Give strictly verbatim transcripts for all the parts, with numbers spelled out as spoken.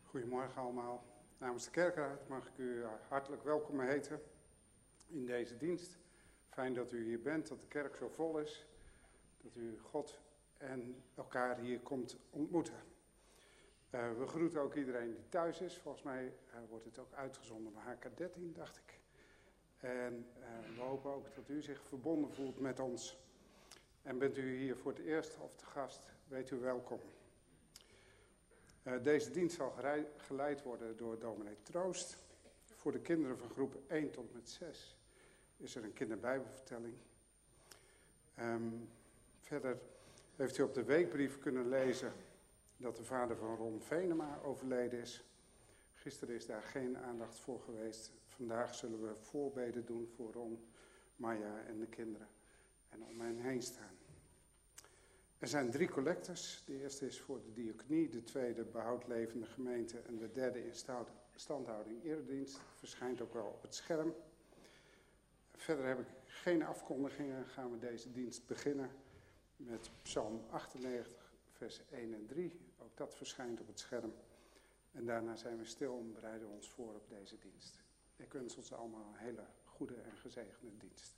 Goedemorgen allemaal. Namens de Kerkraad mag ik u hartelijk welkom heten in deze dienst. Fijn dat u hier bent, dat de kerk zo vol is, dat u God en elkaar hier komt ontmoeten. Uh, we groeten ook iedereen die thuis is. Volgens mij uh, wordt het ook uitgezonden bij H K dertien, dacht ik. En uh, we hopen ook dat u zich verbonden voelt met ons. En bent u hier voor het eerst of te gast, weet u welkom. Uh, deze dienst zal geleid worden door dominee Troost. Voor de kinderen van groep één tot met zes is er een kinderbijbelvertelling. Um, verder heeft u op de weekbrief kunnen lezen dat de vader van Ron Venema overleden is. Gisteren is daar geen aandacht voor geweest. Vandaag zullen we voorbeden doen voor Ron, Maya en de kinderen en om hen heen staan. Er zijn drie collectes. De eerste is voor de diaconie, de tweede behoud levende gemeente en de derde instandhouding eredienst. Verschijnt ook wel op het scherm. Verder heb ik geen afkondigingen. Gaan we deze dienst beginnen met Psalm achtennegentig, vers één en drie. Ook dat verschijnt op het scherm. En daarna zijn we stil en bereiden ons voor op deze dienst. Ik wens ons allemaal een hele goede en gezegende dienst.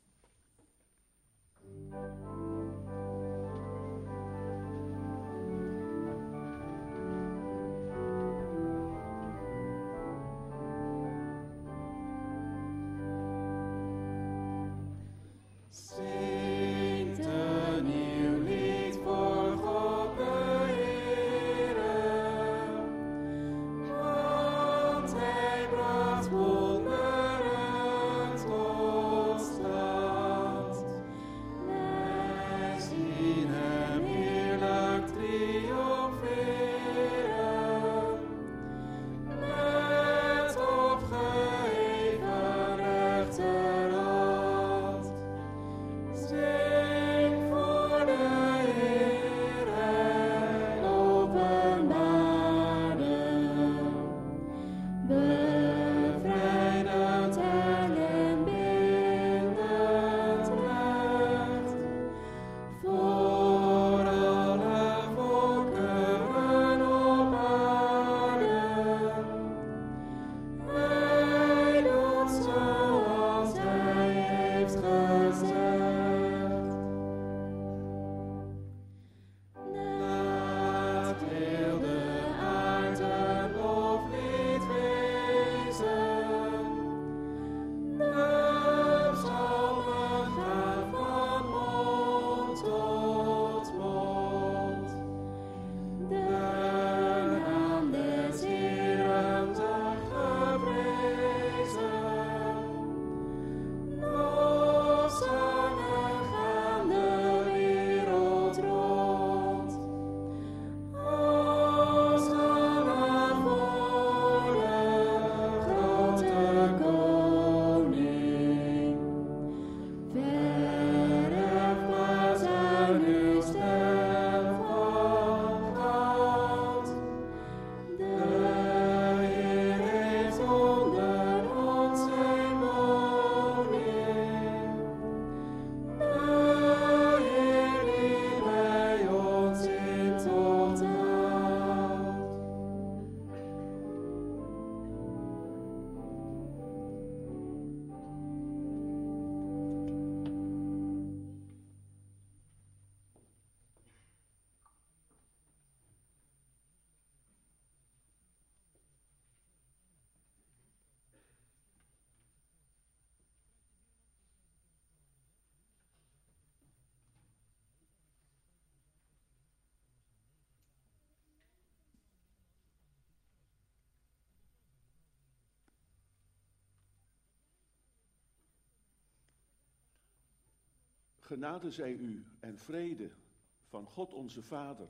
Genade zij u en vrede van God onze Vader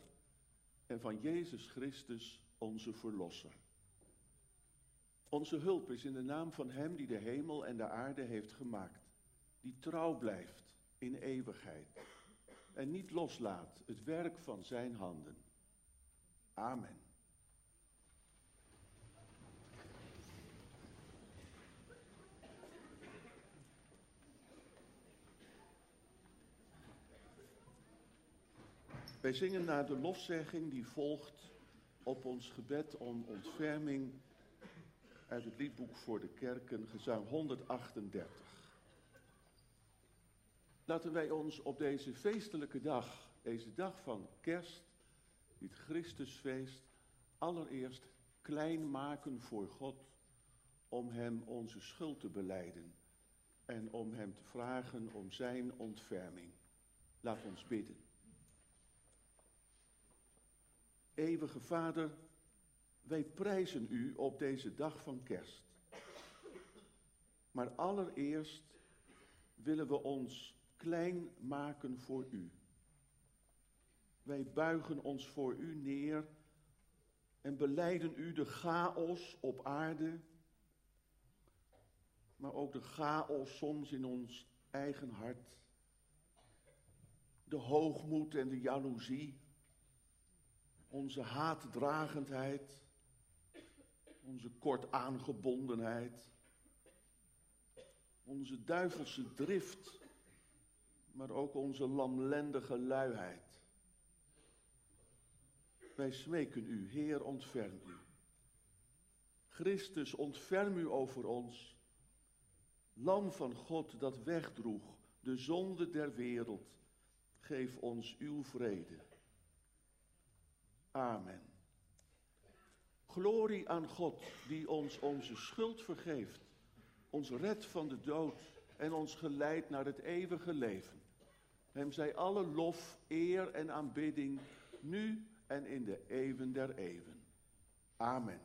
en van Jezus Christus onze Verlosser. Onze hulp is in de naam van Hem die de hemel en de aarde heeft gemaakt, die trouw blijft in eeuwigheid en niet loslaat het werk van zijn handen. Amen. Wij zingen naar de lofzegging die volgt op ons gebed om ontferming uit het liedboek voor de kerken, gezang honderdachtendertig. Laten wij ons op deze feestelijke dag, deze dag van kerst, dit Christusfeest, allereerst klein maken voor God, om hem onze schuld te belijden en om hem te vragen om zijn ontferming. Laat ons bidden. Eeuwige Vader, wij prijzen u op deze dag van kerst. Maar allereerst willen we ons klein maken voor u. Wij buigen ons voor u neer en belijden u de chaos op aarde, maar ook de chaos soms in ons eigen hart. De hoogmoed en de jaloezie, onze haatdragendheid, onze kortaangebondenheid, onze duivelse drift, maar ook onze lamlendige luiheid. Wij smeken u, Heer, ontferm u. Christus, ontferm u over ons. Lam van God dat wegdroeg de zonde der wereld, geef ons uw vrede. Amen. Glorie aan God die ons onze schuld vergeeft, ons redt van de dood en ons geleidt naar het eeuwige leven. Hem zij alle lof, eer en aanbidding, nu en in de eeuwen der eeuwen. Amen.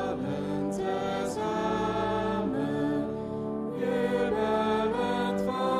Van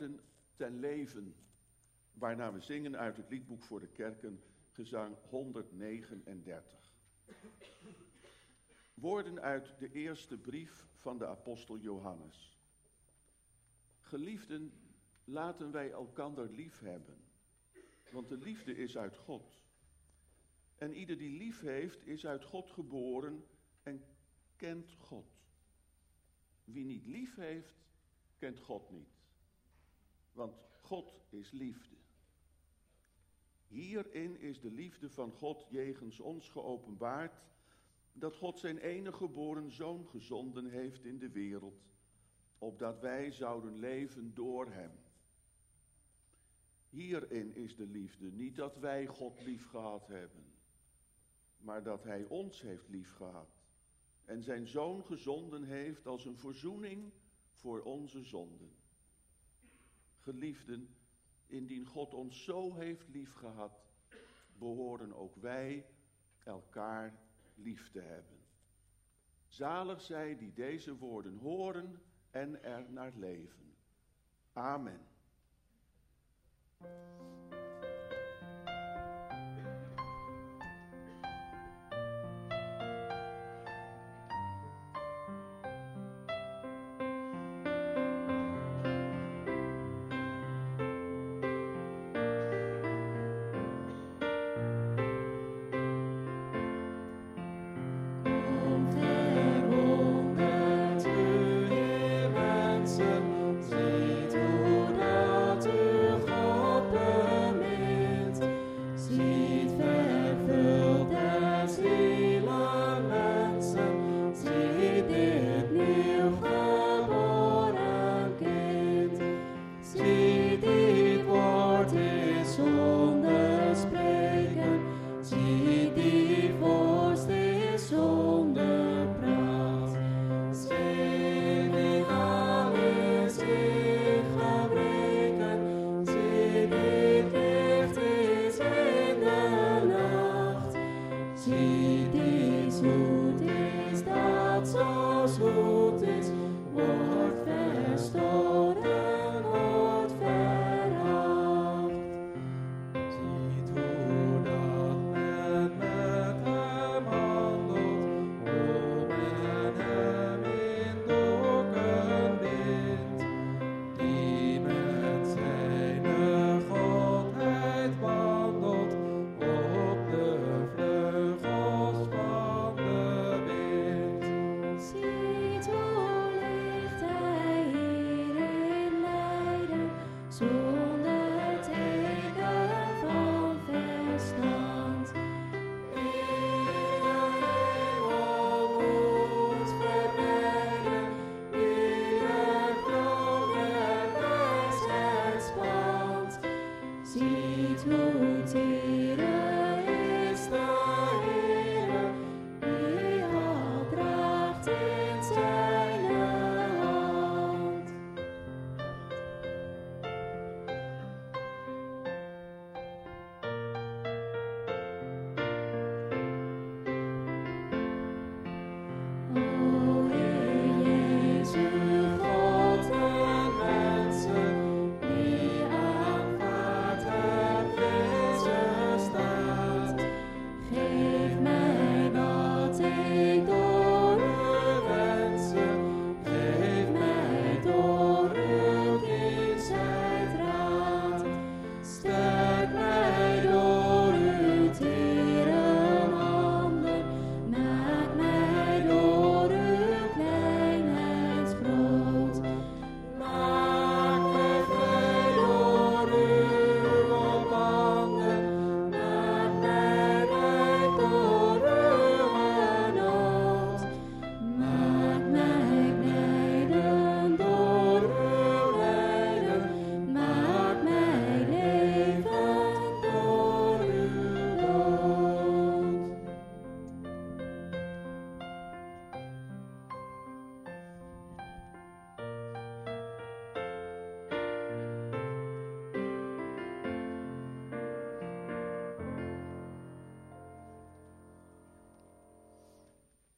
woorden ten leven, waarna we zingen uit het liedboek voor de kerken, gezang honderdnegenendertig. Woorden uit de eerste brief van de apostel Johannes. Geliefden, laten wij elkander lief hebben, want de liefde is uit God. En ieder die lief heeft, is uit God geboren en kent God. Wie niet lief heeft, kent God niet. Want God is liefde. Hierin is de liefde van God jegens ons geopenbaard, dat God zijn enige geboren zoon gezonden heeft in de wereld, opdat wij zouden leven door hem. Hierin is de liefde, niet dat wij God lief gehad hebben, maar dat hij ons heeft lief gehad en zijn zoon gezonden heeft als een verzoening voor onze zonden. Geliefden, indien God ons zo heeft lief gehad, behoren ook wij elkaar lief te hebben. Zalig zij die deze woorden horen en er naar leven. Amen.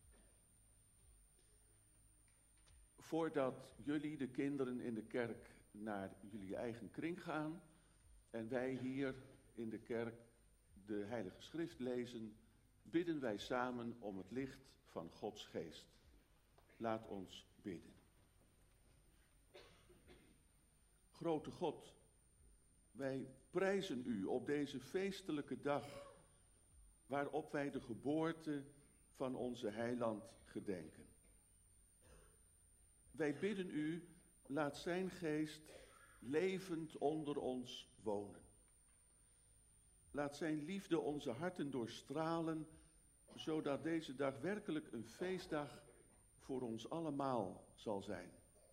Voordat jullie, de kinderen in de kerk, naar jullie eigen kring gaan en wij hier in de kerk de Heilige Schrift lezen, bidden wij samen om het licht van Gods geest. Laat ons bidden. Grote God, wij prijzen u op deze feestelijke dag, waarop wij de geboorte van onze heiland gedenken. Wij bidden u, laat zijn geest levend onder ons wonen. Laat zijn liefde onze harten doorstralen, zodat deze dag werkelijk een feestdag voor ons allemaal zal zijn.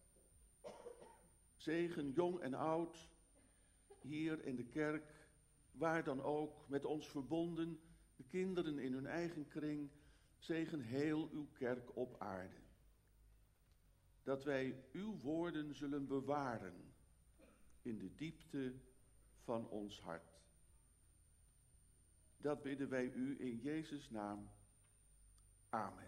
Zegen jong en oud, hier in de kerk, waar dan ook, met ons verbonden, de kinderen in hun eigen kring, zegen heel uw kerk op aarde. Dat wij uw woorden zullen bewaren in de diepte van ons hart. Dat bidden wij u in Jezus' naam. Amen.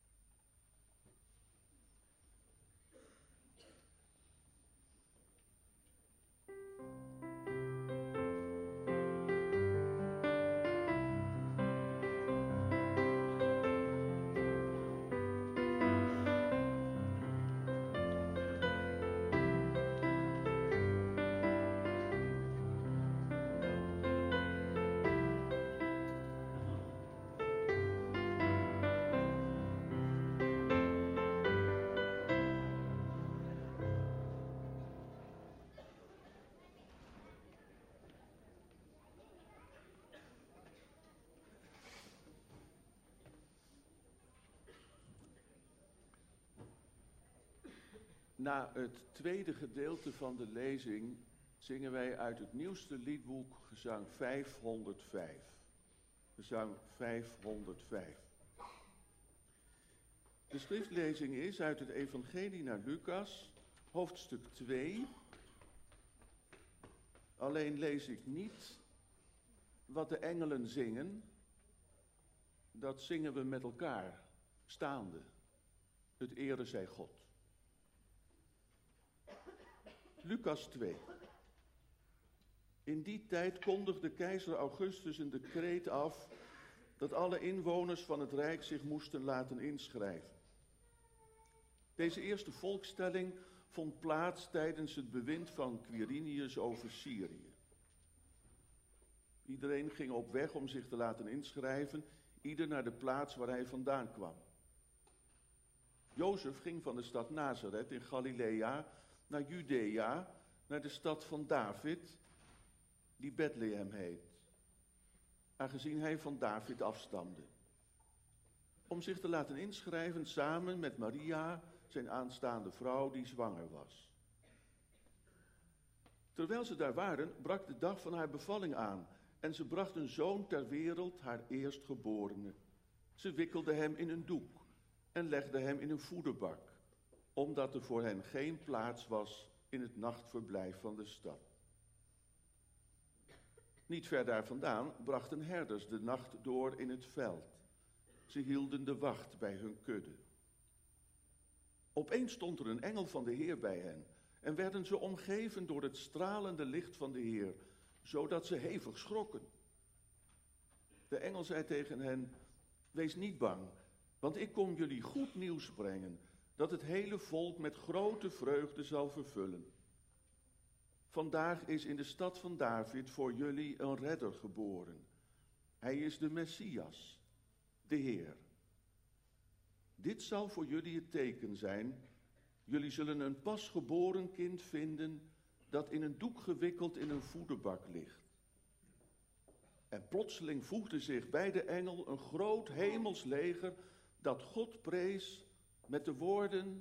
Na het tweede gedeelte van de lezing zingen wij uit het nieuwste liedboek gezang vijfhonderdvijf. Gezang vijfhonderdvijf. De schriftlezing is uit het Evangelie naar Lucas, hoofdstuk twee. Alleen lees ik niet wat de engelen zingen. Dat zingen we met elkaar, staande. Het ere zij God. Lucas twee. In die tijd kondigde keizer Augustus een decreet af dat alle inwoners van het rijk zich moesten laten inschrijven. Deze eerste volkstelling vond plaats tijdens het bewind van Quirinius over Syrië. Iedereen ging op weg om zich te laten inschrijven, ieder naar de plaats waar hij vandaan kwam. Jozef ging van de stad Nazareth in Galilea naar Judea, naar de stad van David, die Bethlehem heet, aangezien hij van David afstamde. Om zich te laten inschrijven samen met Maria, zijn aanstaande vrouw, die zwanger was. Terwijl ze daar waren, brak de dag van haar bevalling aan en ze bracht een zoon ter wereld, haar eerstgeborene. Ze wikkelde hem in een doek en legde hem in een voederbak, omdat er voor hen geen plaats was in het nachtverblijf van de stad. Niet ver daar vandaan brachten herders de nacht door in het veld. Ze hielden de wacht bij hun kudde. Opeens stond er een engel van de Heer bij hen en werden ze omgeven door het stralende licht van de Heer, zodat ze hevig schrokken. De engel zei tegen hen: wees niet bang, want ik kom jullie goed nieuws brengen, dat het hele volk met grote vreugde zal vervullen. Vandaag is in de stad van David voor jullie een redder geboren. Hij is de Messias, de Heer. Dit zal voor jullie het teken zijn. Jullie zullen een pasgeboren kind vinden dat in een doek gewikkeld in een voederbak ligt. En plotseling voegde zich bij de engel een groot hemels leger dat God prees met de woorden: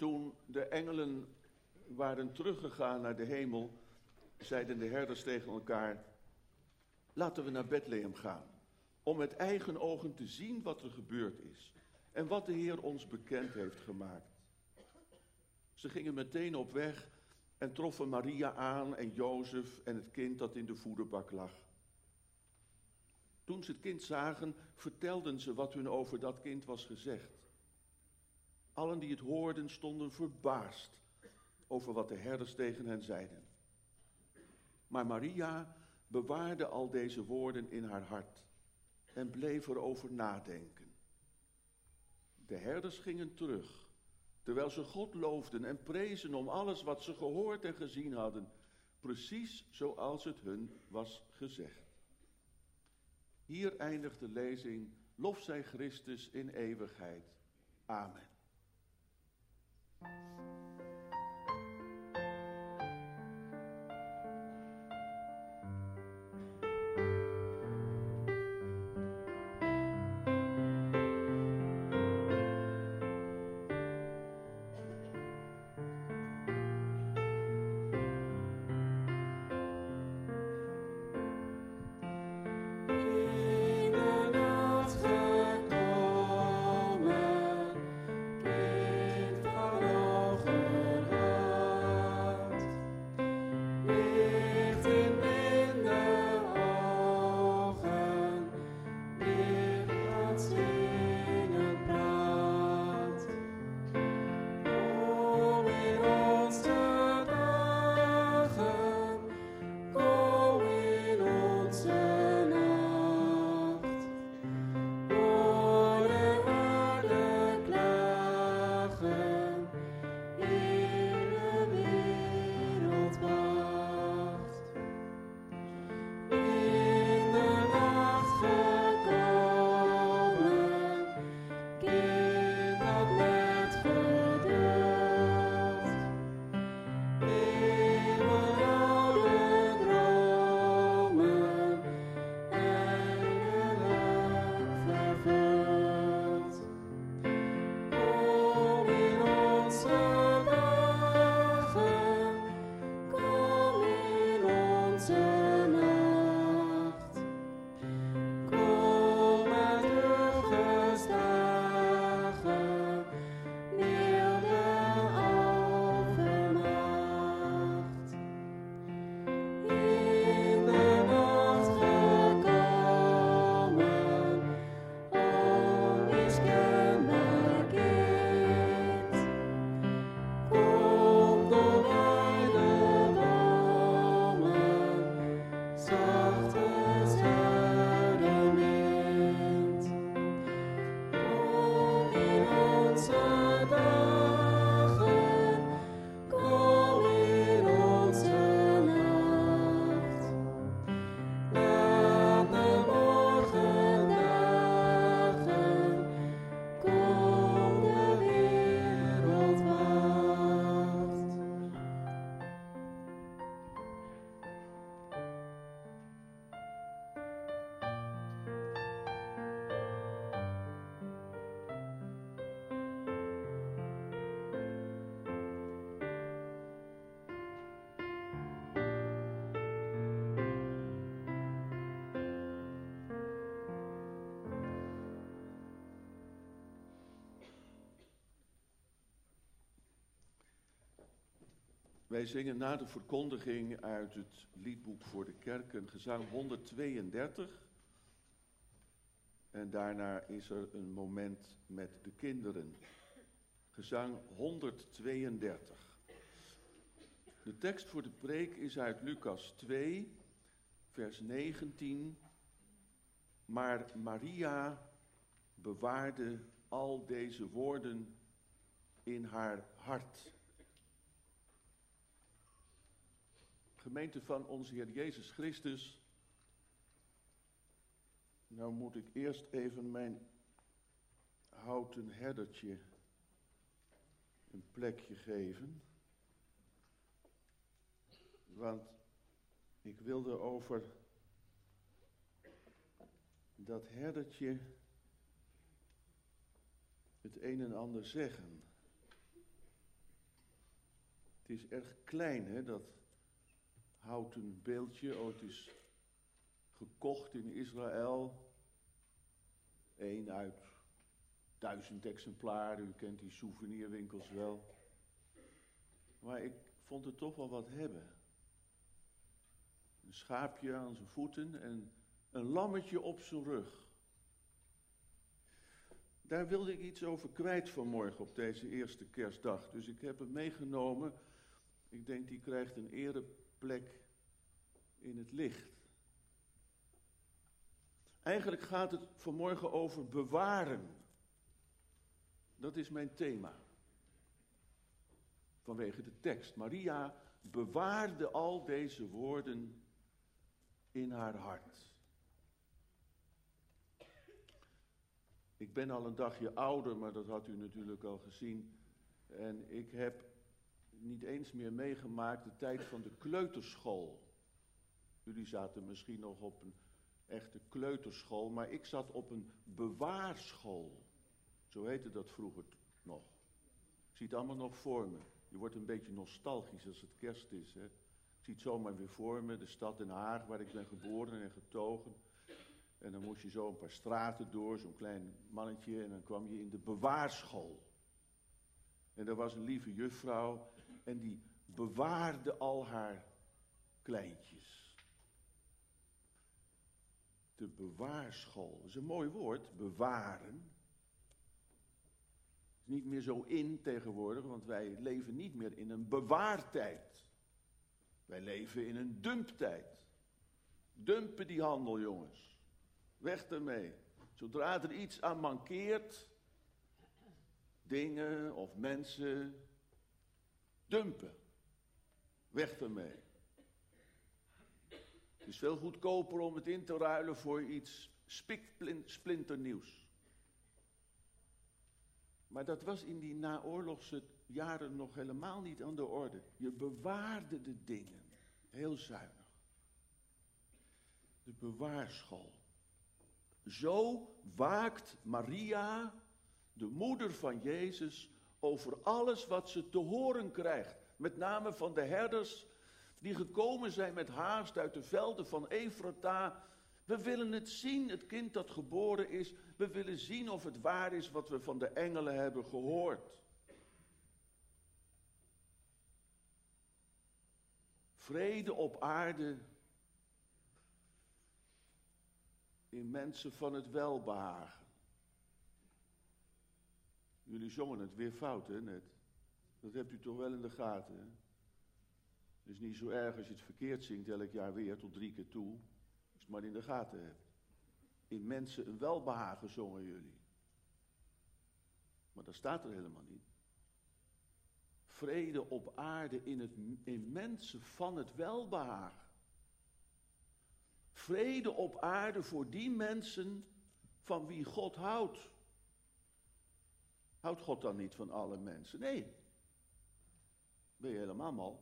Toen de engelen waren teruggegaan naar de hemel, zeiden de herders tegen elkaar: laten we naar Bethlehem gaan, om met eigen ogen te zien wat er gebeurd is en wat de Heer ons bekend heeft gemaakt. Ze gingen meteen op weg en troffen Maria aan en Jozef en het kind dat in de voederbak lag. Toen ze het kind zagen, vertelden ze wat hun over dat kind was gezegd. Allen die het hoorden stonden verbaasd over wat de herders tegen hen zeiden. Maar Maria bewaarde al deze woorden in haar hart en bleef erover nadenken. De herders gingen terug, terwijl ze God loofden en prezen om alles wat ze gehoord en gezien hadden, precies zoals het hun was gezegd. Hier eindigt de lezing. Lof zij Christus in eeuwigheid. Amen. Wij zingen na de verkondiging uit het liedboek voor de kerken gezang honderdtweeëndertig. En daarna is er een moment met de kinderen. Gezang honderdtweeëndertig. De tekst voor de preek is uit Lucas twee, vers negentien. Maar Maria bewaarde al deze woorden in haar hart. Gemeente van onze Heer Jezus Christus. Nou moet ik eerst even mijn houten herdertje een plekje geven. Want ik wilde over dat herdertje het een en ander zeggen. Het is erg klein, hè, dat houten beeldje. Oh, het is gekocht in Israël. Eén uit duizend exemplaren. U kent die souvenirwinkels wel. Maar ik vond het toch wel wat hebben. Een schaapje aan zijn voeten en een lammetje op zijn rug. Daar wilde ik iets over kwijt vanmorgen op deze eerste kerstdag. Dus ik heb hem meegenomen. Ik denk die krijgt een ereplek in het licht. Eigenlijk gaat het vanmorgen over bewaren. Dat is mijn thema. Vanwege de tekst. Maria bewaarde al deze woorden in haar hart. Ik ben al een dagje ouder, maar dat had u natuurlijk al gezien. En ik heb niet eens meer meegemaakt de tijd van de kleuterschool. Jullie zaten misschien nog op een echte kleuterschool, maar ik zat op een bewaarschool. Zo heette dat vroeger nog. Ik zie het allemaal nog voor me. Je wordt een beetje nostalgisch als het kerst is. Hè? Ik zie het zomaar weer voor me, de stad Den Haag waar ik ben geboren en getogen. En dan moest je zo een paar straten door, zo'n klein mannetje, en dan kwam je in de bewaarschool. En er was een lieve juffrouw en die bewaarde al haar kleintjes. De bewaarschool, dat is een mooi woord, bewaren. Is niet meer zo in tegenwoordig, want wij leven niet meer in een bewaartijd. Wij leven in een dumptijd. Dumpen die handel, jongens. Weg ermee. Zodra er iets aan mankeert, dingen of mensen, dumpen. Weg ermee. Het is veel goedkoper om het in te ruilen voor iets splinternieuws. Maar dat was in die naoorlogse jaren nog helemaal niet aan de orde. Je bewaarde de dingen. Heel zuinig. De bewaarschool. Zo waakt Maria, de moeder van Jezus, over alles wat ze te horen krijgt. Met name van de herders die gekomen zijn met haast uit de velden van Efrata. We willen het zien, het kind dat geboren is. We willen zien of het waar is wat we van de engelen hebben gehoord. Vrede op aarde in mensen van het welbehagen. Jullie zongen het weer fout, hè, net. Dat hebt u toch wel in de gaten, hè? Het is niet zo erg als je het verkeerd zingt elk jaar weer, tot drie keer toe. Als je het maar in de gaten hebt. In mensen een welbehagen zongen jullie. Maar dat staat er helemaal niet. Vrede op aarde in, het, in mensen van het welbehagen. Vrede op aarde voor die mensen van wie God houdt. Houdt God dan niet van alle mensen? Nee. Ben je helemaal mal?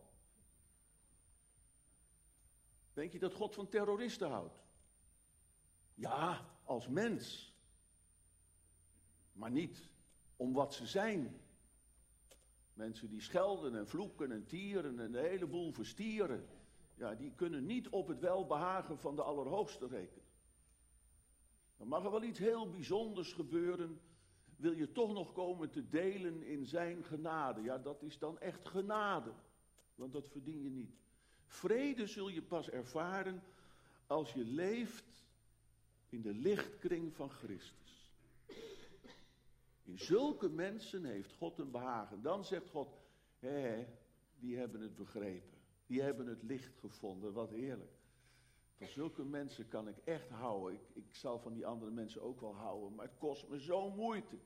Denk je dat God van terroristen houdt? Ja, als mens. Maar niet om wat ze zijn. Mensen die schelden en vloeken en tieren en een heleboel verstieren. Ja, die kunnen niet op het welbehagen van de Allerhoogste rekenen. Dan mag er wel iets heel bijzonders gebeuren. Wil je toch nog komen te delen in zijn genade? Ja, dat is dan echt genade. Want dat verdien je niet. Vrede zul je pas ervaren als je leeft in de lichtkring van Christus. In zulke mensen heeft God een behagen. Dan zegt God, hé, die hebben het begrepen. Die hebben het licht gevonden, wat heerlijk. Van zulke mensen kan ik echt houden. Ik, ik zal van die andere mensen ook wel houden, maar het kost me zo'n moeite.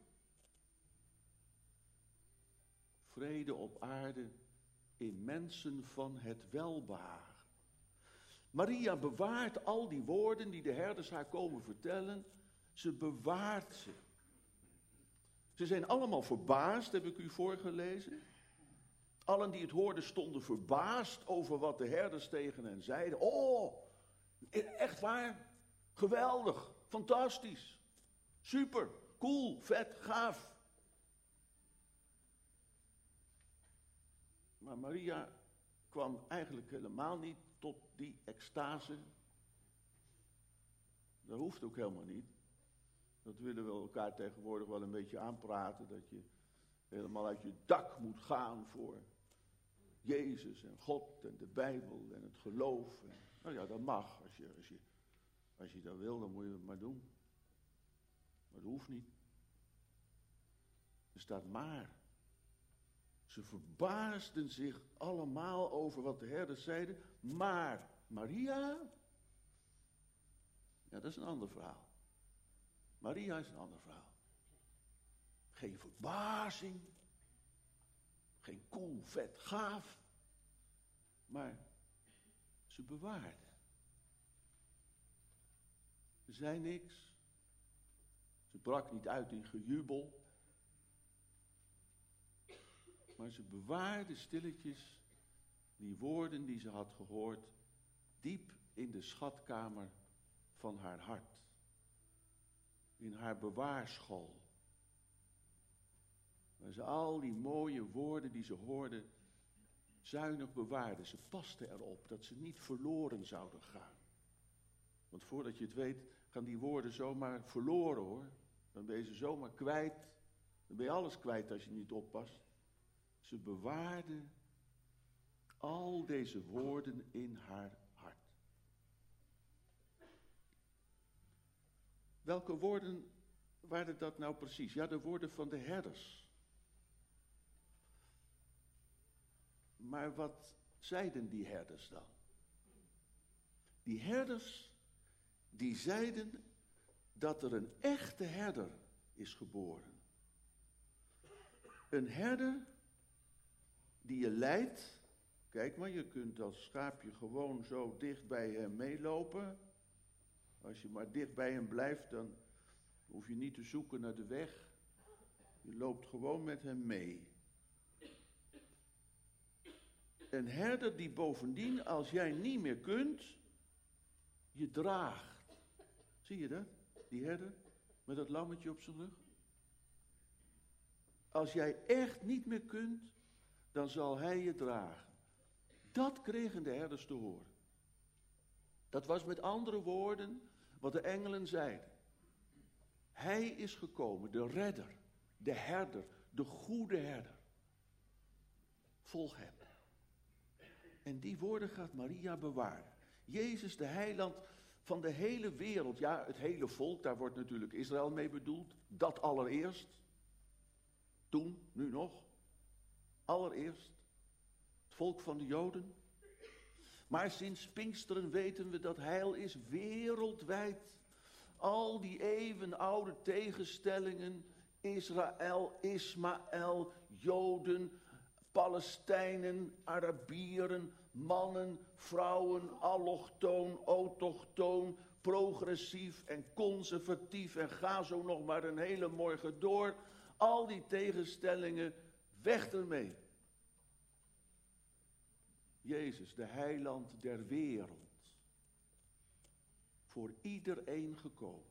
Vrede op aarde in mensen van het welbehagen. Maria bewaart al die woorden die de herders haar komen vertellen. Ze bewaart ze. Ze zijn allemaal verbaasd, heb ik u voorgelezen. Allen die het hoorden stonden verbaasd over wat de herders tegen hen zeiden. Oh, echt waar? Geweldig, fantastisch, super, cool, vet, gaaf. Maar Maria kwam eigenlijk helemaal niet tot die extase. Dat hoeft ook helemaal niet. Dat willen we elkaar tegenwoordig wel een beetje aanpraten, dat je helemaal uit je dak moet gaan voor Jezus en God en de Bijbel en het geloof. En, nou ja, dat mag. Als je, als, je, als je dat wil, dan moet je het maar doen. Maar dat hoeft niet. Er staat maar. Ze verbaasden zich allemaal over wat de herders zeiden. Maar Maria, ja, dat is een ander verhaal. Maria is een ander verhaal. Geen verbazing. Geen cool, vet, gaaf. Maar ze bewaarde. Ze zei niks. Ze brak niet uit in gejubel. Maar ze bewaarde stilletjes die woorden die ze had gehoord diep in de schatkamer van haar hart. In haar bewaarschool. Waar ze al die mooie woorden die ze hoorde zuinig bewaarde. Ze paste erop dat ze niet verloren zouden gaan. Want voordat je het weet gaan die woorden zomaar verloren hoor. Dan ben je ze zomaar kwijt. Dan ben je alles kwijt als je niet oppast. Ze bewaarde al deze woorden in haar hart. Welke woorden waren dat nou precies? Ja, de woorden van de herders. Maar wat zeiden die herders dan? Die herders, die zeiden dat er een echte herder is geboren. Een herder die je leidt. Kijk maar, je kunt als schaapje gewoon zo dicht bij hem meelopen. Als je maar dicht bij hem blijft, dan hoef je niet te zoeken naar de weg. Je loopt gewoon met hem mee. Een herder die bovendien, als jij niet meer kunt, je draagt. Zie je dat? Die herder met dat lammetje op zijn rug. Als jij echt niet meer kunt, dan zal hij je dragen. Dat kregen de herders te horen. Dat was met andere woorden wat de engelen zeiden. Hij is gekomen, de redder, de herder, de goede herder. Volg hem. En die woorden gaat Maria bewaren. Jezus, de heiland van de hele wereld. Ja, het hele volk, daar wordt natuurlijk Israël mee bedoeld. Dat allereerst. Toen, nu nog. Allereerst. Het volk van de Joden. Maar sinds Pinksteren weten we dat heil is wereldwijd. Al die eeuwenoude tegenstellingen. Israël, Ismaël, Joden, Palestijnen, Arabieren, mannen, vrouwen, allochtoon, autochtoon, progressief en conservatief en ga zo nog maar een hele morgen door. Al die tegenstellingen, weg ermee. Jezus, de heiland der wereld. Voor iedereen gekomen.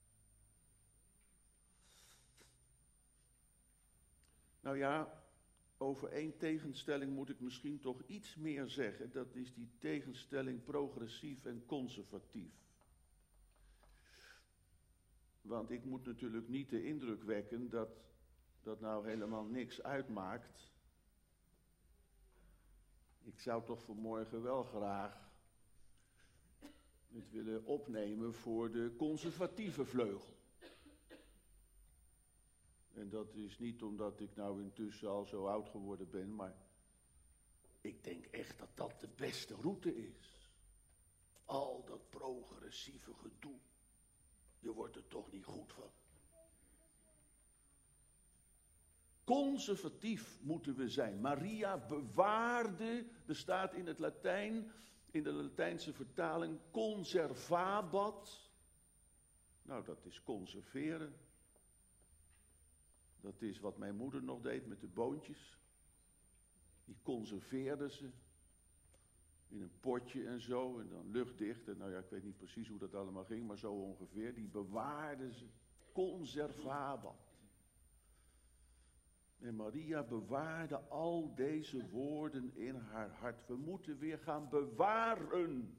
Nou ja, over één tegenstelling moet ik misschien toch iets meer zeggen. Dat is die tegenstelling progressief en conservatief. Want ik moet natuurlijk niet de indruk wekken dat dat nou helemaal niks uitmaakt. Ik zou toch vanmorgen wel graag het willen opnemen voor de conservatieve vleugel. En dat is niet omdat ik nou intussen al zo oud geworden ben, maar ik denk echt dat dat de beste route is. Al dat progressieve gedoe, je wordt er toch niet goed van. Conservatief moeten we zijn. Maria bewaarde, er staat in het Latijn, in de Latijnse vertaling, conservabat. Nou, dat is conserveren. Dat is wat mijn moeder nog deed met de boontjes. Die conserveerde ze in een potje en zo, en dan luchtdicht. En nou ja, ik weet niet precies hoe dat allemaal ging, maar zo ongeveer. Die bewaarde ze. Conservabat. En Maria bewaarde al deze woorden in haar hart. We moeten weer gaan bewaren.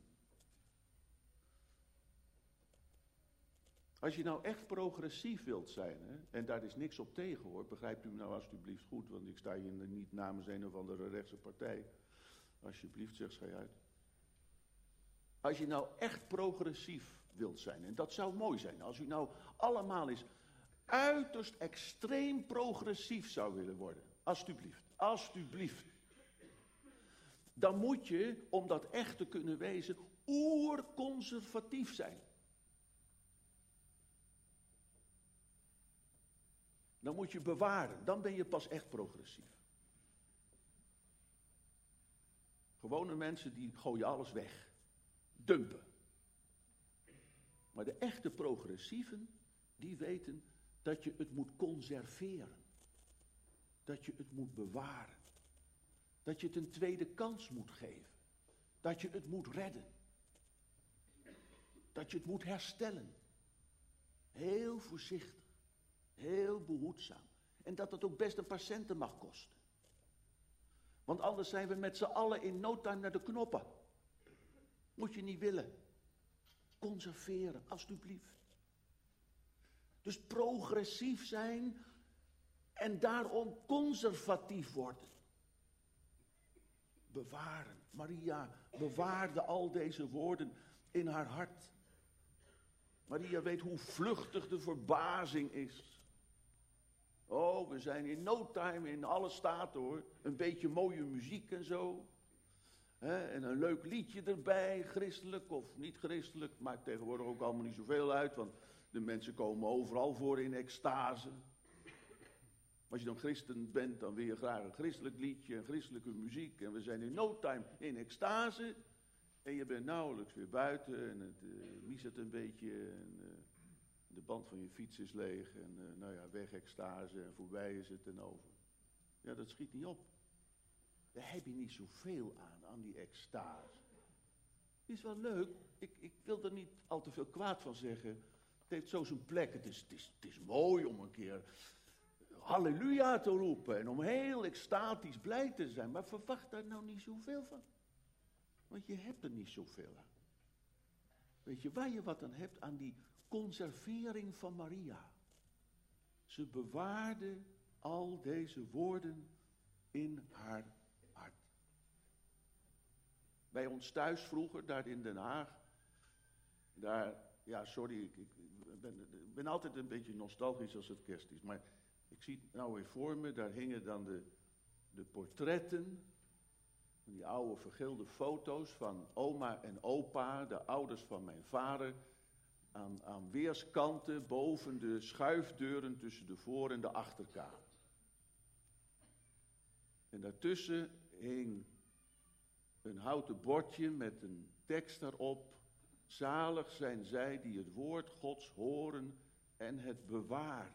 Als je nou echt progressief wilt zijn, hè, en daar is niks op tegen hoor, begrijpt u me nou alsjeblieft goed, want ik sta hier niet namens een of andere rechtse partij. Alsjeblieft, zeg schei uit. Als je nou echt progressief wilt zijn, en dat zou mooi zijn, als u nou allemaal eens uiterst extreem progressief zou willen worden, alsjeblieft, alsjeblieft. Dan moet je, om dat echt te kunnen wezen, oerconservatief zijn. Dan moet je bewaren, dan ben je pas echt progressief. Gewone mensen die gooien alles weg, dumpen. Maar de echte progressieven, die weten dat je het moet conserveren. Dat je het moet bewaren. Dat je het een tweede kans moet geven. Dat je het moet redden. Dat je het moet herstellen. Heel voorzichtig. Heel behoedzaam. En dat het ook best een paar centen mag kosten. Want anders zijn we met z'n allen in no time naar de knoppen. Moet je niet willen. Conserveren, alstublieft. Dus progressief zijn en daarom conservatief worden. Bewaren. Maria bewaarde al deze woorden in haar hart. Maria weet hoe vluchtig de verbazing is. Oh, we zijn in no time in alle staten hoor. Een beetje mooie muziek en zo. He, en een leuk liedje erbij, christelijk of niet christelijk. Maakt tegenwoordig ook allemaal niet zoveel uit, want de mensen komen overal voor in extase. Als je dan christen bent, dan wil je graag een christelijk liedje, een christelijke muziek. En we zijn in no time in extase. En je bent nauwelijks weer buiten en het uh, miezert een beetje. En, uh, de band van je fiets is leeg en uh, nou ja, weg extase en voorbij is het en over. Ja, dat schiet niet op. Daar heb je niet zoveel aan, aan die extase. Het is wel leuk, ik, ik wil er niet al te veel kwaad van zeggen. Het heeft zo zijn plek, het is, het, is, het is mooi om een keer halleluja te roepen en om heel extatisch blij te zijn. Maar verwacht daar nou niet zoveel van. Want je hebt er niet zoveel aan. Weet je waar je wat aan hebt? Aan die conservering van Maria. Ze bewaarde al deze woorden in haar hart. Bij ons thuis vroeger, daar in Den Haag, daar, ja sorry, ik, ik ben, ben altijd een beetje nostalgisch als het kerst is, maar ik zie het nou weer voor me, daar hingen dan de, de portretten, die oude vergeelde foto's van oma en opa, de ouders van mijn vader, aan, aan weerskanten boven de schuifdeuren tussen de voor- en de achterkamer. En daartussen hing een houten bordje met een tekst erop. Zalig zijn zij die het woord Gods horen en het bewaren.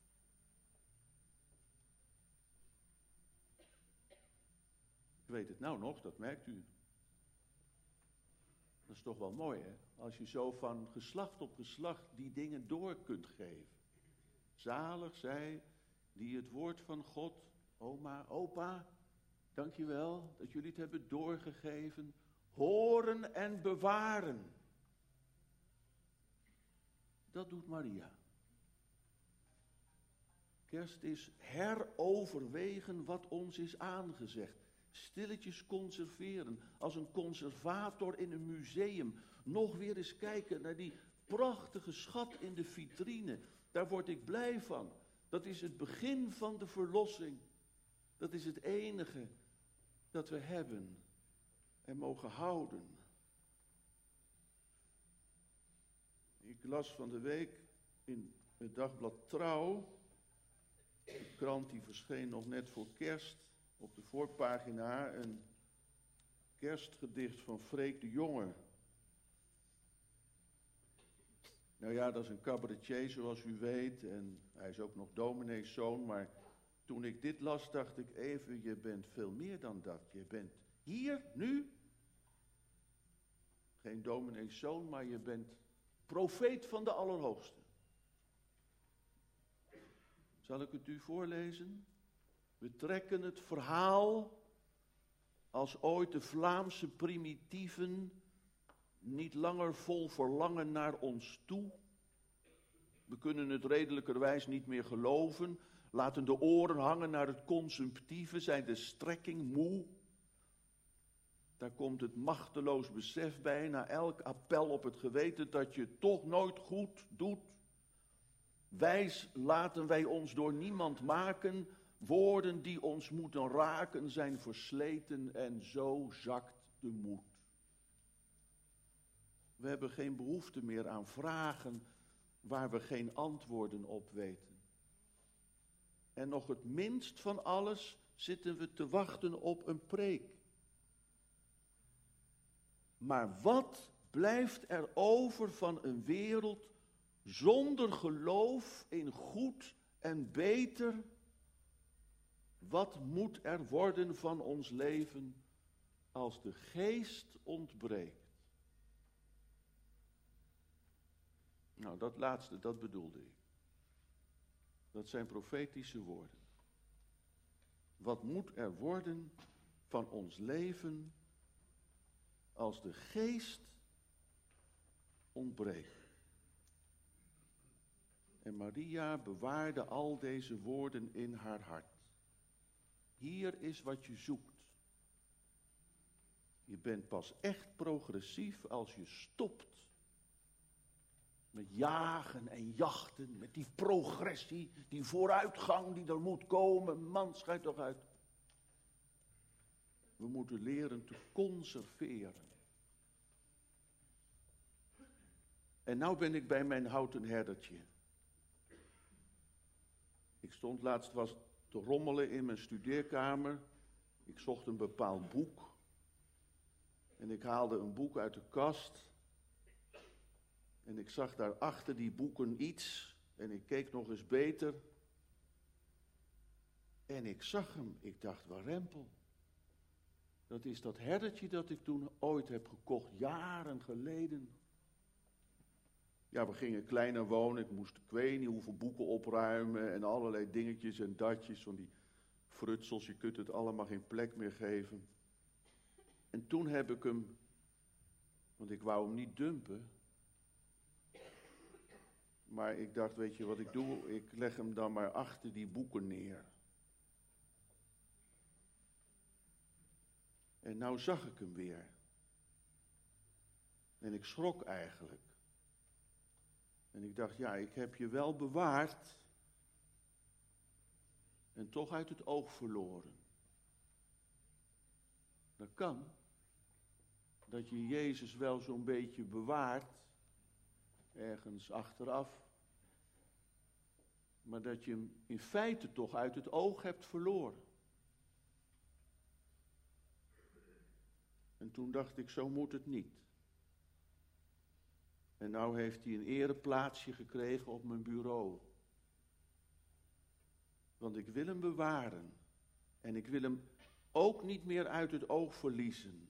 Ik weet het nou nog, dat merkt u. Dat is toch wel mooi, hè? Als je zo van geslacht op geslacht die dingen door kunt geven. Zalig zij die het woord van God, oma, opa, dankjewel dat jullie het hebben doorgegeven, horen en bewaren. Dat doet Maria. Kerst is heroverwegen wat ons is aangezegd. Stilletjes conserveren, als een conservator in een museum. Nog weer eens kijken naar die prachtige schat in de vitrine. Daar word ik blij van. Dat is het begin van de verlossing. Dat is het enige dat we hebben en mogen houden. Ik las van de week in het dagblad Trouw, de krant die verscheen nog net voor kerst, op de voorpagina een kerstgedicht van Freek de Jonge. Nou ja, dat is een cabaretier zoals u weet en hij is ook nog domineeszoon, maar toen ik dit las dacht ik even, je bent veel meer dan dat. Je bent hier, nu, geen domineeszoon, maar je bent profeet van de Allerhoogste. Zal ik het u voorlezen? We trekken het verhaal als ooit de Vlaamse primitieven niet langer vol verlangen naar ons toe. We kunnen het redelijkerwijs niet meer geloven, laten de oren hangen naar het consumptieve, zijn de strekking moe. Daar komt het machteloos besef bij, na elk appel op het geweten, dat je het toch nooit goed doet. Wijs laten wij ons door niemand maken, woorden die ons moeten raken zijn versleten en zo zakt de moed. We hebben geen behoefte meer aan vragen waar we geen antwoorden op weten. En nog het minst van alles zitten we te wachten op een preek. Maar wat blijft er over van een wereld zonder geloof in goed en beter? Wat moet er worden van ons leven als de geest ontbreekt? Nou, dat laatste, dat bedoelde ik. Dat zijn profetische woorden. Wat moet er worden van ons leven als de geest ontbreekt? En Maria bewaarde al deze woorden in haar hart. Hier is wat je zoekt. Je bent pas echt progressief als je stopt met jagen en jachten, met die progressie, die vooruitgang die er moet komen. Man, schijt toch uit. We moeten leren te conserveren. En nou ben ik bij mijn houten herdertje. Ik stond laatst was te rommelen in mijn studeerkamer. Ik zocht een bepaald boek. En ik haalde een boek uit de kast. En ik zag daar achter die boeken iets. En ik keek nog eens beter. En ik zag hem. Ik dacht, warempel. Dat is dat herdertje dat ik toen ooit heb gekocht, jaren geleden. Ja, we gingen kleiner wonen. Ik moest, ik weet niet hoeveel boeken opruimen. En allerlei dingetjes en datjes. Van die frutsels, je kunt het allemaal geen plek meer geven. En toen heb ik hem, want ik wou hem niet dumpen. Maar ik dacht, weet je wat ik doe? Ik leg hem dan maar achter die boeken neer. En nou zag ik hem weer. En ik schrok eigenlijk. En ik dacht, ja, ik heb je wel bewaard. En toch uit het oog verloren. Dat kan. Dat je Jezus wel zo'n beetje bewaart. Ergens achteraf. Maar dat je hem in feite toch uit het oog hebt verloren. En toen dacht ik, zo moet het niet. En nou heeft hij een ereplaatsje gekregen op mijn bureau. Want ik wil hem bewaren. En ik wil hem ook niet meer uit het oog verliezen.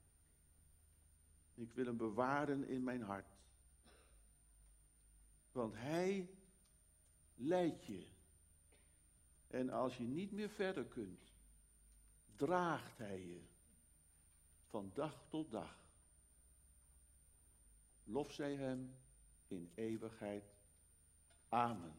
Ik wil hem bewaren in mijn hart. Want hij leidt je. En als je niet meer verder kunt, draagt hij je van dag tot dag. Lof zij hem in eeuwigheid. Amen.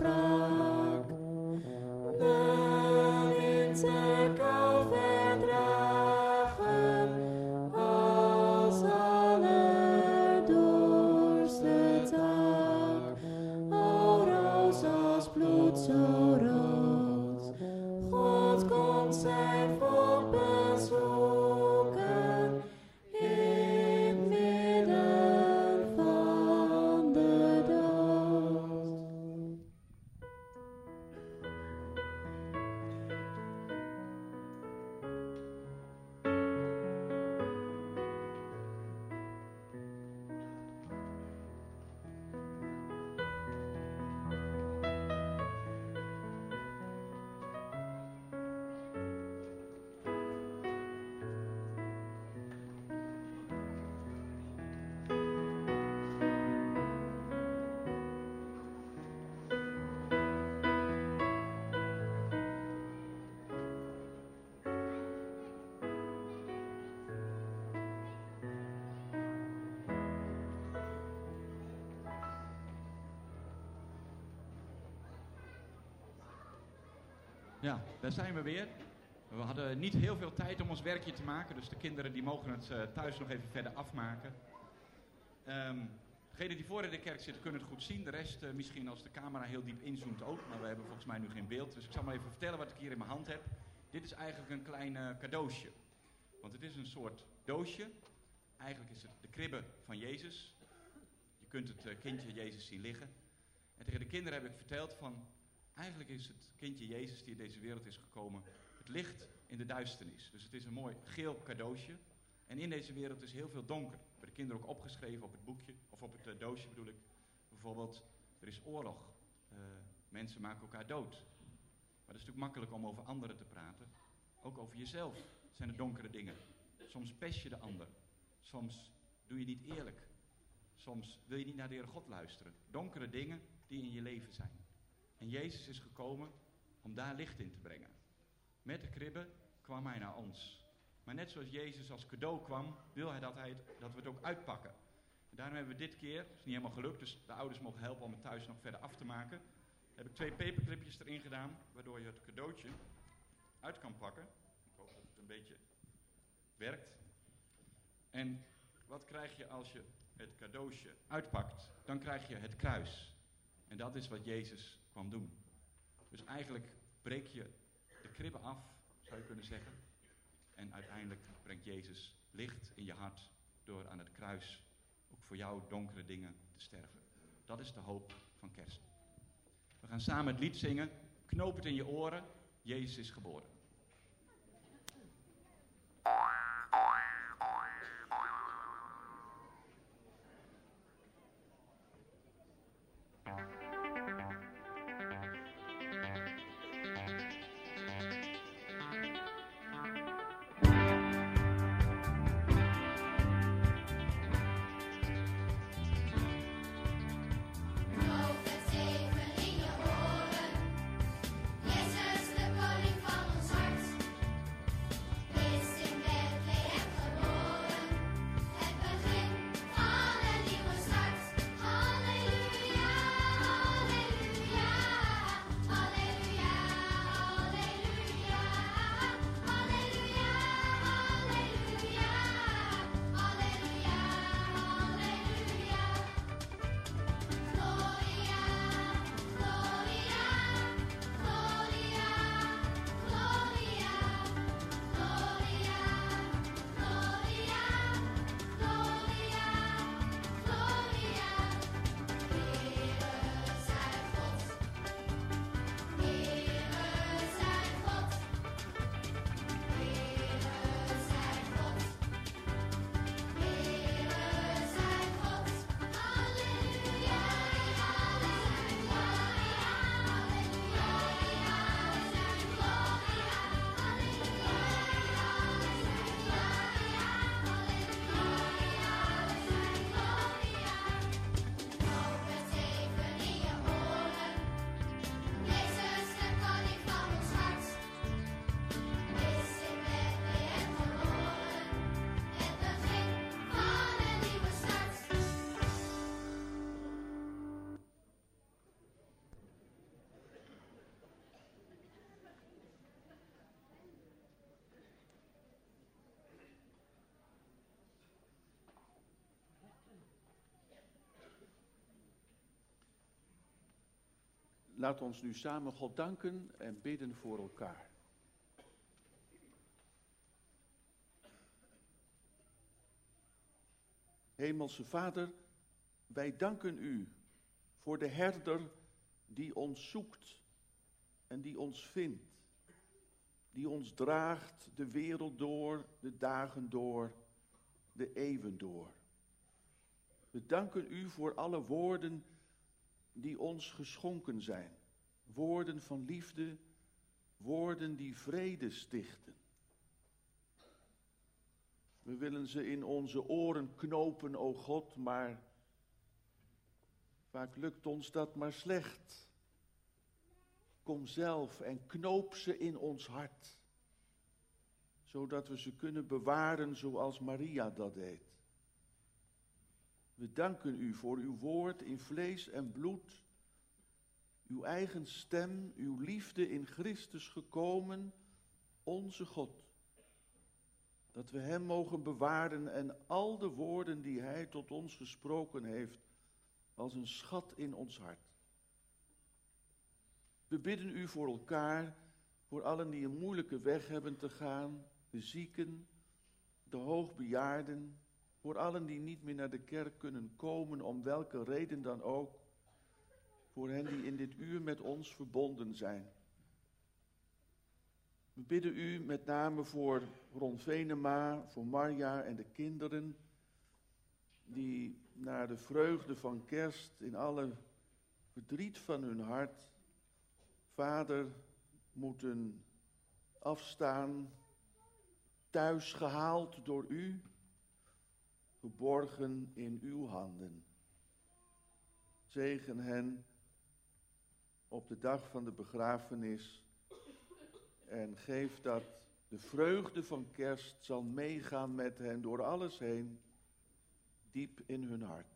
sprak. De winter kou verdragen, als allerdorste dag. O roos als bloed zo rood, God komt zijn volk bezoeken in het midden van de dood. Ja, daar zijn we weer. We hadden niet heel veel tijd om ons werkje te maken, dus de kinderen die mogen het uh, thuis nog even verder afmaken. Um, degenen die voor in de kerk zitten kunnen het goed zien, de rest uh, misschien als de camera heel diep inzoomt ook, maar we hebben volgens mij nu geen beeld. Dus ik zal maar even vertellen wat ik hier in mijn hand heb. Dit is eigenlijk een klein uh, cadeautje, want het is een soort doosje. Eigenlijk is het de kribbe van Jezus. Je kunt het uh, kindje Jezus zien liggen. En tegen de kinderen heb ik verteld van, eigenlijk is het kindje Jezus die in deze wereld is gekomen, het licht in de duisternis. Dus het is een mooi geel cadeautje. En in deze wereld is heel veel donker. Bij de kinderen ook opgeschreven op het boekje, of op het uh, doosje bedoel ik. Bijvoorbeeld, er is oorlog. Uh, mensen maken elkaar dood. Maar het is natuurlijk makkelijk om over anderen te praten. Ook over jezelf zijn er donkere dingen. Soms pest je de ander. Soms doe je niet eerlijk. Soms wil je niet naar de Heere God luisteren. Donkere dingen die in je leven zijn. En Jezus is gekomen om daar licht in te brengen. Met de kribbe kwam hij naar ons. Maar net zoals Jezus als cadeau kwam, wil hij dat, hij het, dat we het ook uitpakken. En daarom hebben we dit keer, het is niet helemaal gelukt, dus de ouders mogen helpen om het thuis nog verder af te maken. Heb ik twee paperclipjes erin gedaan, waardoor je het cadeautje uit kan pakken. Ik hoop dat het een beetje werkt. En wat krijg je als je het cadeautje uitpakt? Dan krijg je het kruis. En dat is wat Jezus kwam doen. Dus eigenlijk breek je de kribbe af, zou je kunnen zeggen. En uiteindelijk brengt Jezus licht in je hart door aan het kruis ook voor jou donkere dingen te sterven. Dat is de hoop van kerst. We gaan samen het lied zingen. Knoop het in je oren. Jezus is geboren. Knoop het even in je oren. Jezus, de koning van ons hart. Laat ons nu samen God danken en bidden voor elkaar. Hemelse Vader, wij danken u voor de herder die ons zoekt en die ons vindt. Die ons draagt de wereld door, de dagen door, de eeuwen door. We danken u voor alle woorden die ons geschonken zijn. Woorden van liefde, woorden die vrede stichten. We willen ze in onze oren knopen, o God, maar vaak lukt ons dat maar slecht. Kom zelf en knoop ze in ons hart, zodat we ze kunnen bewaren zoals Maria dat deed. We danken u voor uw woord in vlees en bloed, uw eigen stem, uw liefde in Christus gekomen, onze God. Dat we hem mogen bewaren en al de woorden die hij tot ons gesproken heeft, als een schat in ons hart. We bidden u voor elkaar, voor allen die een moeilijke weg hebben te gaan, de zieken, de hoogbejaarden, voor allen die niet meer naar de kerk kunnen komen, om welke reden dan ook, voor hen die in dit uur met ons verbonden zijn. We bidden u met name voor Ron Venema, voor Marja en de kinderen, die naar de vreugde van kerst in alle verdriet van hun hart, Vader, moeten afstaan, thuis gehaald door u, geborgen in uw handen. Zegen hen op de dag van de begrafenis en geef dat de vreugde van kerst zal meegaan met hen door alles heen, diep in hun hart.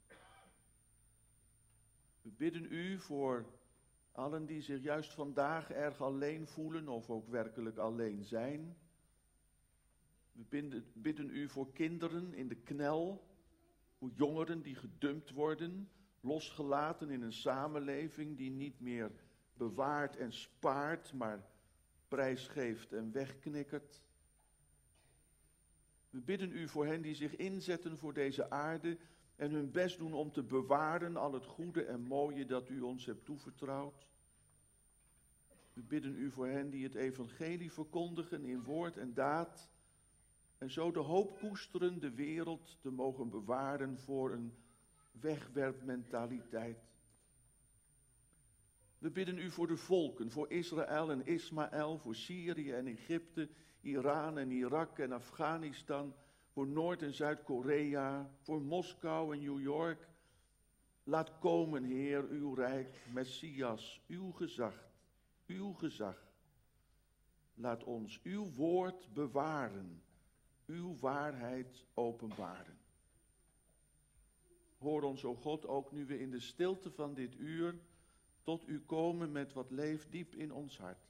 We bidden u voor allen die zich juist vandaag erg alleen voelen of ook werkelijk alleen zijn. We bidden, bidden u voor kinderen in de knel, voor jongeren die gedumpt worden, losgelaten in een samenleving die niet meer bewaart en spaart, maar prijsgeeft en wegknikkert. We bidden u voor hen die zich inzetten voor deze aarde en hun best doen om te bewaren al het goede en mooie dat u ons hebt toevertrouwd. We bidden u voor hen die het evangelie verkondigen in woord en daad en zo de hoop koesteren de wereld te mogen bewaren voor een wegwerpmentaliteit. We bidden u voor de volken, voor Israël en Ismaël, voor Syrië en Egypte, Iran en Irak en Afghanistan, voor Noord- en Zuid-Korea, voor Moskou en New York. Laat komen, Heer, uw rijk, Messias, uw gezag, uw gezag. Laat ons uw woord bewaren, uw waarheid openbaren. Hoor ons, o God, ook nu we in de stilte van dit uur tot u komen met wat leeft diep in ons hart.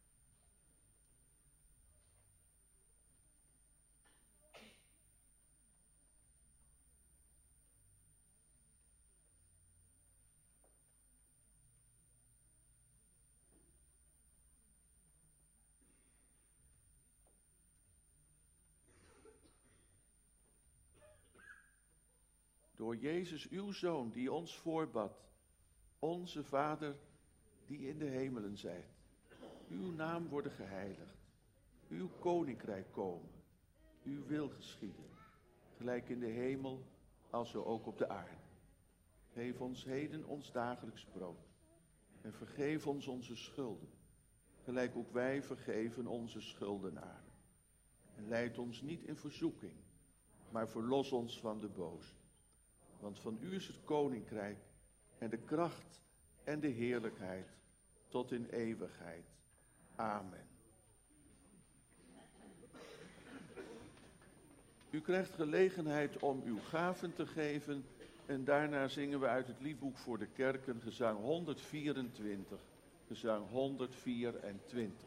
Door Jezus, uw Zoon, die ons voorbad, onze Vader, die in de hemelen zijt. Uw naam worden geheiligd, uw koninkrijk komen, uw wil geschieden, gelijk in de hemel, als zo ook op de aarde. Geef ons heden ons dagelijks brood en vergeef ons onze schulden, gelijk ook wij vergeven onze schuldenaren. En leid ons niet in verzoeking, maar verlos ons van de boze. Want van u is het koninkrijk en de kracht en de heerlijkheid tot in eeuwigheid. Amen. U krijgt gelegenheid om uw gaven te geven en daarna zingen we uit het liedboek voor de kerken gezang honderdvierentwintig. Gezang honderdvierentwintig.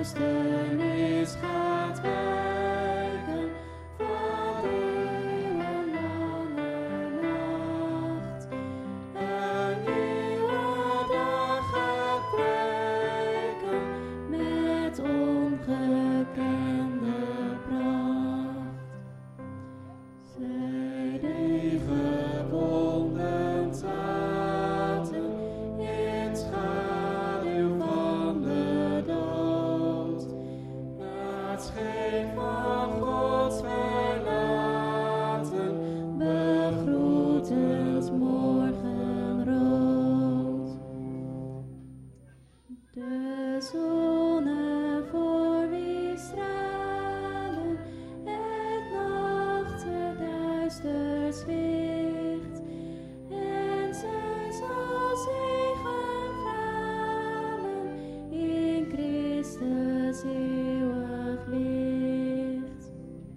duisternis gaat wijken van eeuwenlange nacht. Een nieuwe dag gaat breken met ongekende pracht. Zij die gebonden zaten in schaduw van de dood, het scheen van Gods verlaten, begroetend morgenrood. De zonne voor wie stralen het nachtenduister zwicht, en zij zal zegenstralen in Christus eeuwig licht.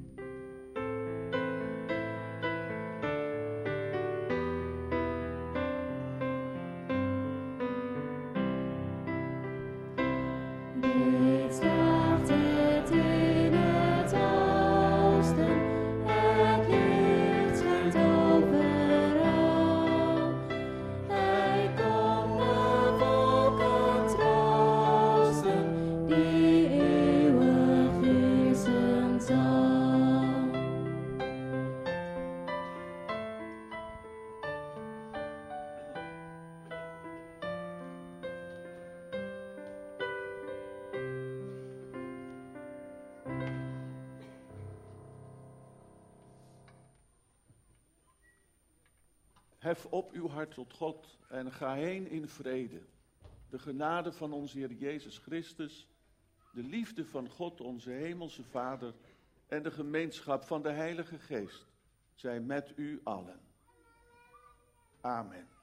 Dit staat het in het oosten, het licht schijnt overal. Hij komt de volken troosten, die eeuwig heersen zal. Hef op uw hart tot God en ga heen in vrede. De genade van onze Heer Jezus Christus, de liefde van God onze Hemelse Vader en de gemeenschap van de Heilige Geest zij met u allen. Amen.